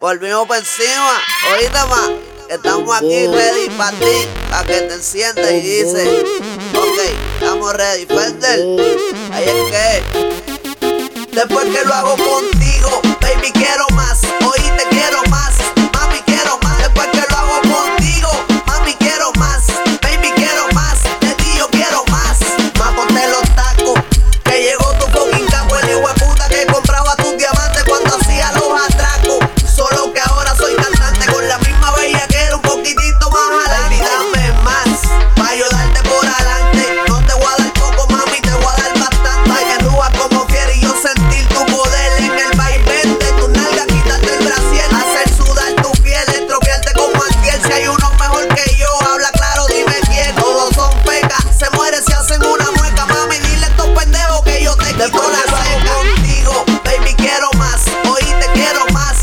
Volvimos por encima, oíste más, que estamos aquí ready para ti, para que te enciendas y dices, ok, estamos ready, Fender, ahí es que, después que lo hago contigo, baby quiero más, oíste quiero más, mami quiero más, después que lo hago contigo, mami quiero más, baby quiero más, de ti yo quiero más, ponte los tacos, que llegó tu fucking capo, el hijo de puta que compraba tus diamantes cuando hacía los atracos. Solo que ahora soy cantante con la misma bella que era un poquitito más adelante. Dame más, pa' yo darte por adelante. No te voy a dar poco, mami, te voy a dar bastante. Pa' que ruja como fiera y yo sentir tu poder en el vaivén de tu nalga, quitarte el brasier, hacer sudar tu piel, estropearte como antier. Si hay uno mejor que yo, habla claro, dime quién. Todos son pecas, se muere si hacen una mueca. Mami, dile a estos pendejos que yo te quito la seca. Contigo, baby, quiero más, oíste, quiero más.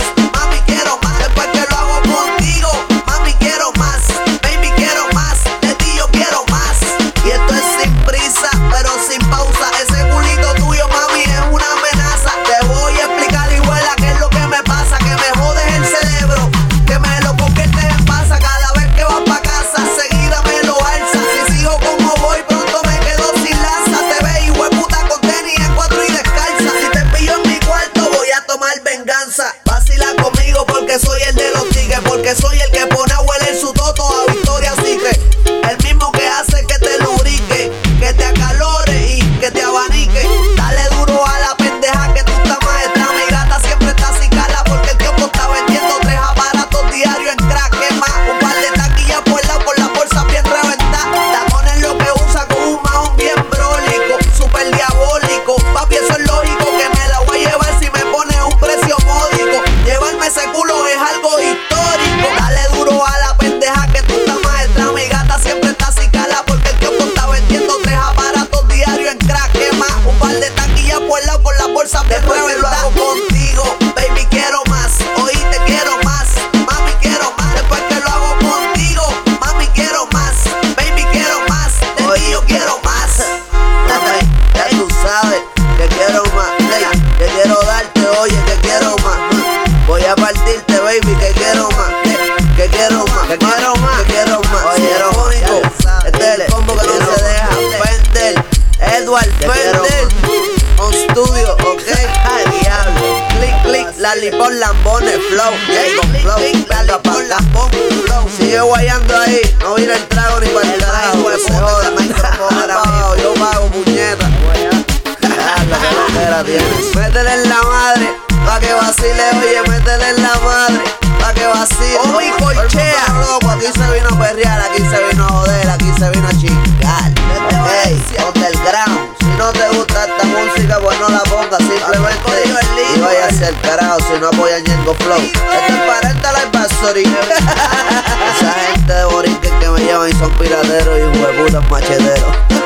Vacila conmigo porque soy el de los tigres, porque soy el que pone a hueler su toto a victoria. Así que el mismo que hace que te lubrique, que te acalore y que te abanique. Dale duro a la pendeja que tú estás maestra. Mi gata siempre está así cala porque el tiempo está vendiendo 3 aparatos diarios en crack. Es más, un par de taquillas por lado con la bolsa bien reventada. Tacones lo que usa con un mahón bien brólico, super diabólico. Papi, eso es lógico que me la voy a llevar si me pone un precio módico. Llevarme ese culo es algo histórico. Dale duro a la pendeja que tú estás maestra. Mi gata siempre está así cala porque el tiempo está vendiendo 3 aparatos diarios en crack. Es más, un par de taquillas por lado con la bolsa bien reventada. Lo hago contigo, baby, quiero más, oíste, quiero más, mami, quiero más. Después que lo hago contigo, mami, quiero más, baby, quiero más, de ti yo quiero más. Ya tú sabes que quiero más, que quiero darte, oye, que quiero más. Voy a partirte, baby, que quiero más, que quiero más, que quiero más, que quiero más. Oye, lo único, este es el combo que no se deja. Fender, Edward Fender, on studio, ok. Ay, diablo. Click, click, Lalipón, Lambones, flow, con flow, Lalipón, Lambón, flow. Sigue guayando ahí, no vira el trago ni para el carajo, se joda, yo pago, puñeta. Métele en la madre, pa' que vacile, oye, métele en la madre, pa' que vacile. Oh, mi colchea, loco, aquí se vino a perrear, aquí se vino a joder, aquí se vino a chingar. Hey, underground, si no te gusta esta música, pues no la pongas, simplemente y vaya hacia el carajo, si no apoyan Ñengo Flow. Este es parental advisory. Esa gente de Borinquen que me llaman y son pirateros y hueputas macheteros.